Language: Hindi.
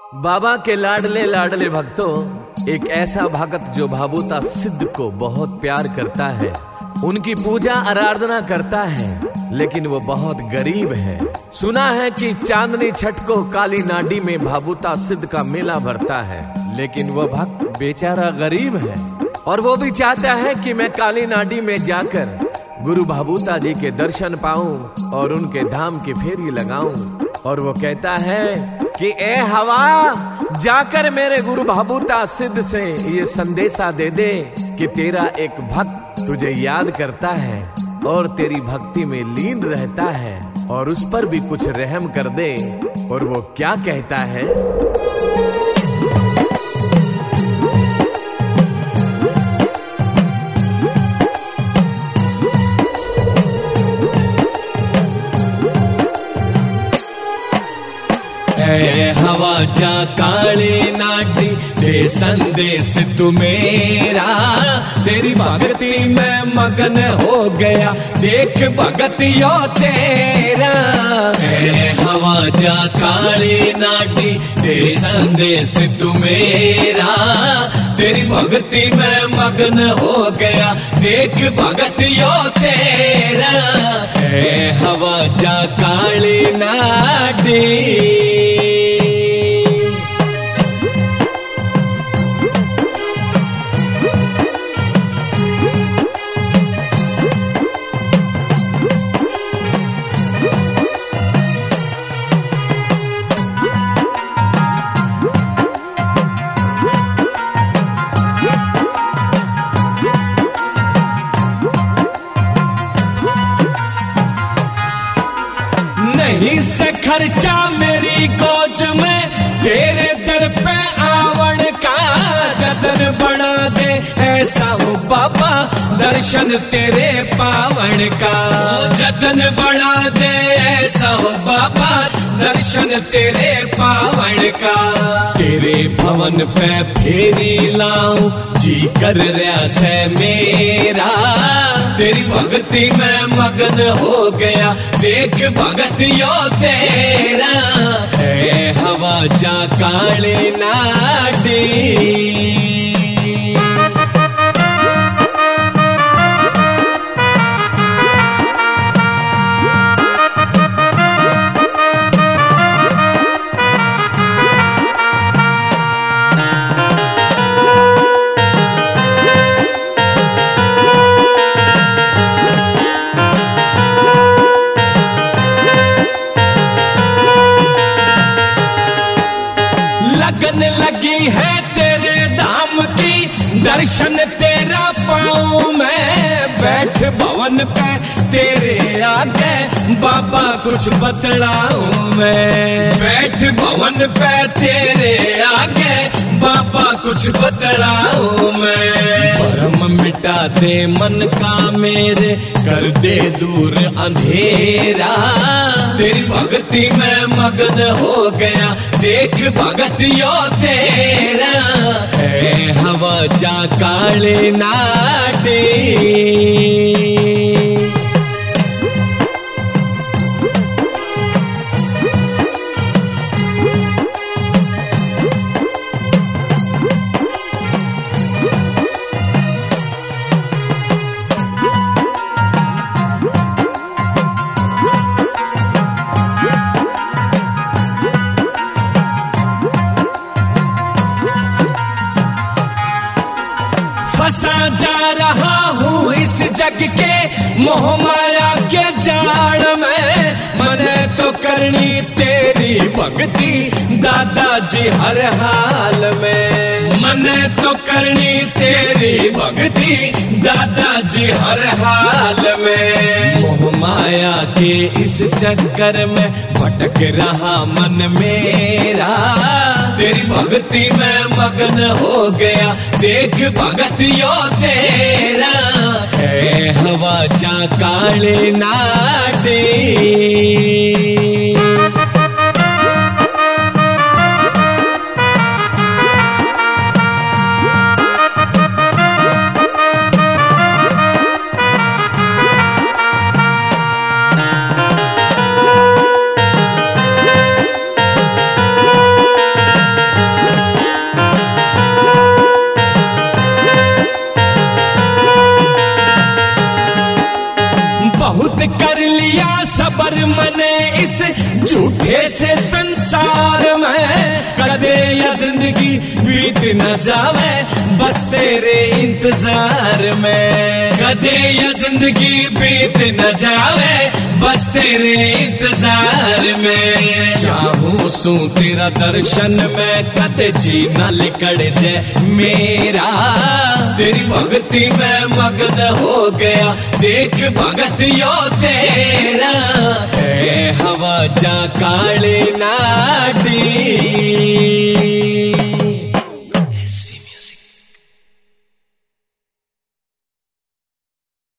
बाबा के लाडले लाडले भक्तों, एक ऐसा भक्त जो भाबूता सिद्ध को बहुत प्यार करता है, उनकी पूजा आराधना करता है, लेकिन वो बहुत गरीब है। सुना है कि चांदनी छठ को काली नाडी में भाबूता सिद्ध का मेला भरता है, लेकिन वो भक्त बेचारा गरीब है और वो भी चाहता है कि मैं काली नाडी में जाकर गुरु भाबूता जी के दर्शन पाऊं और उनके धाम की फेरी लगाऊं। और वो कहता है कि ए हवा, जाकर मेरे गुरु भाबूता सिद्ध से ये संदेशा दे दे कि तेरा एक भक्त तुझे याद करता है और तेरी भक्ति में लीन रहता है, और उस पर भी कुछ रहम कर दे। और वो क्या कहता है? ए हवा जा काली नाडी दे संदेश तू मेरा, तेरी भक्ति में मगन हो गया देख भगत यो तेरा। ए हवा जा काली नाडी दे संदेश तू मेरा, तेरी भक्ति में मगन हो गया देख भगत यो तेरा। ए हवा जा काली नाडी। नहीं से खर्चा मेरी गोज में तेरे दर पे आवण का, जतन बढ़ा दे ऐसा हो बाबा दर्शन तेरे पावन का। जतन बढ़ा दे ऐसा हो बाबा दर्शन तेरे पावन का। तेरे भवन पे फेरी लाऊं जी कर रहा से मेरा, तेरी भक्ति में मगन हो गया देख भगत यो तेरा। ए हवा जा काली नाडी। लगन लगी है तेरे धाम की, दर्शन तेरा पाऊं मैं। बैठ भवन पे तेरे आगे बाबा कुछ बतलाऊं मैं। बैठ भवन पे तेरे आगे बाबा कुछ बतलाऊं मैं। भरम मिटा दे मन का मेरे, कर दे दूर अंधेरा। तेरी भक्ति में मगन हो गया देख भगत यो तेरा। ए हवा जा काली नाडी। फंसा जा रहा हूँ इस जग के मोह माया के जाल में। मने तो करनी तेरी भक्ति दादाजी हर हाल में। मने तो करनी तेरी भक्ति दादाजी हर हाल में। मोह माया के इस चक्कर में भटक रहा मन मेरा, तेरी भक्ति में मगन हो गया देख भगत यो तेरा। ए हवा जा काली नाडी। मने इस झूठे से संसार में, कदे या जिंदगी बीत न जावे बस तेरे इंतजार में, कदे या जिंदगी बीत न जावे बस तेरे इंतजार में। चाहूं सू तेरा दर्शन में कदे जी न लिकड़ जाए मेरा, तेरी भक्ति में मग्न हो गया देख भगत यो तेरा। है हवा जा काली नाटी